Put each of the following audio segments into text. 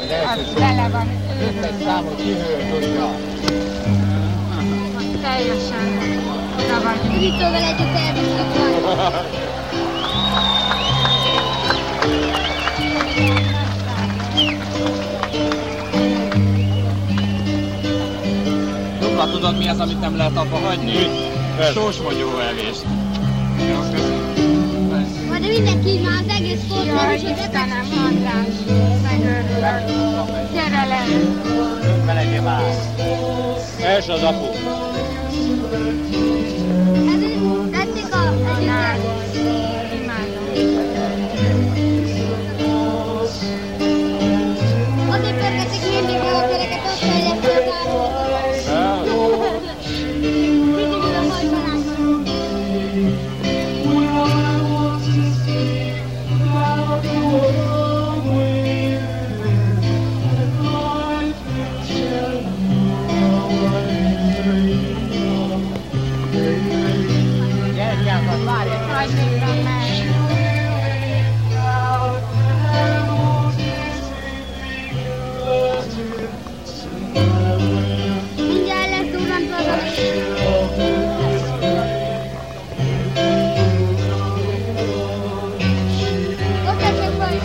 első bele van. összes számot kihőr tudja. Teljesen oda van. Ürítóval együtt elviszük majd. Dupla, tudod mi az, amit nem lehet abba hagyni? Sósmogyó evést. Majd mindenki így már az egész sportban Jaj, is, hogy Istenem, András, megőrülök. Gyere le! Belegyél már. Els az apu. tetszik a együttes. Azért pörgetik mindig a kereket, ott fejlett a távol. Mindig a hajtaláson. Gyertyákat várják. Hagyjékra meg! Mindjárt lesz durrantva az ott esek majd.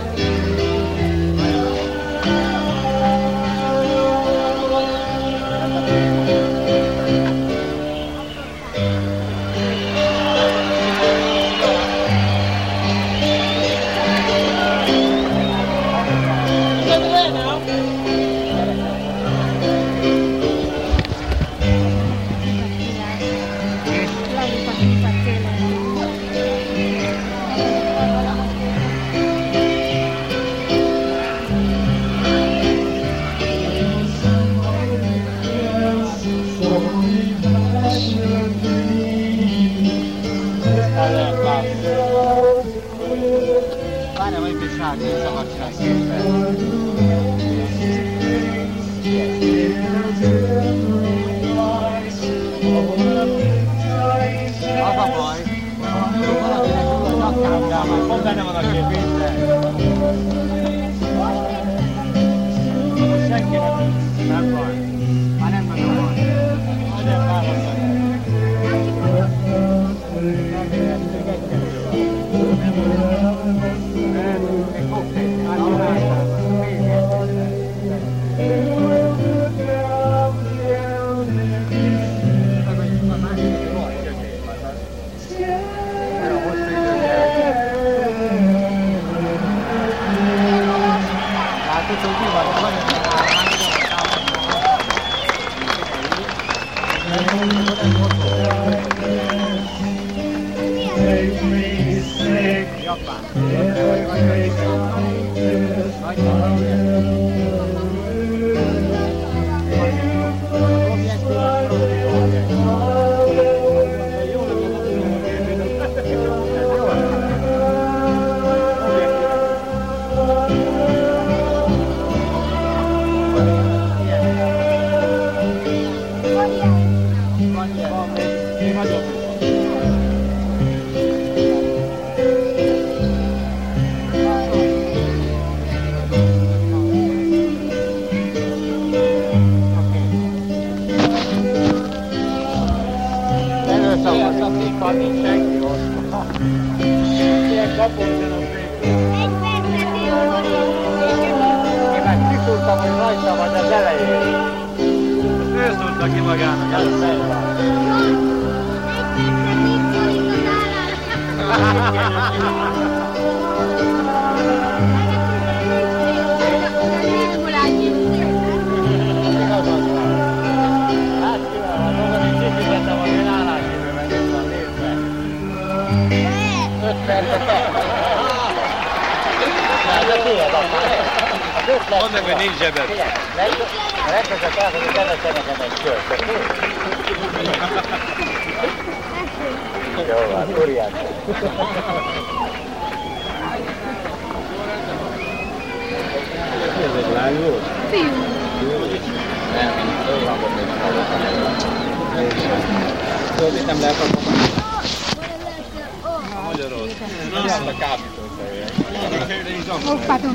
Várjál, hogy egy sárga szabadság. Az a baj, valakinek túl a nyakkám, már pont benne van a képészre. Senkinek nem baj. Már nem meg a baj. Azért válaszolni. Egy koktél, látod, hogy mi van, hogy Mondd meg, hogy nincs zsebed. Legközelebb el, hogy beveszem nekem egy kört, oké? Jó van, óriási. Ez egy lány volt? Fiú. Nem, én napot még nem hallottam el. Tudod, mit nem lehet kapni? Magyarország. Nem lehet a kábítószerűen. Hoppatom.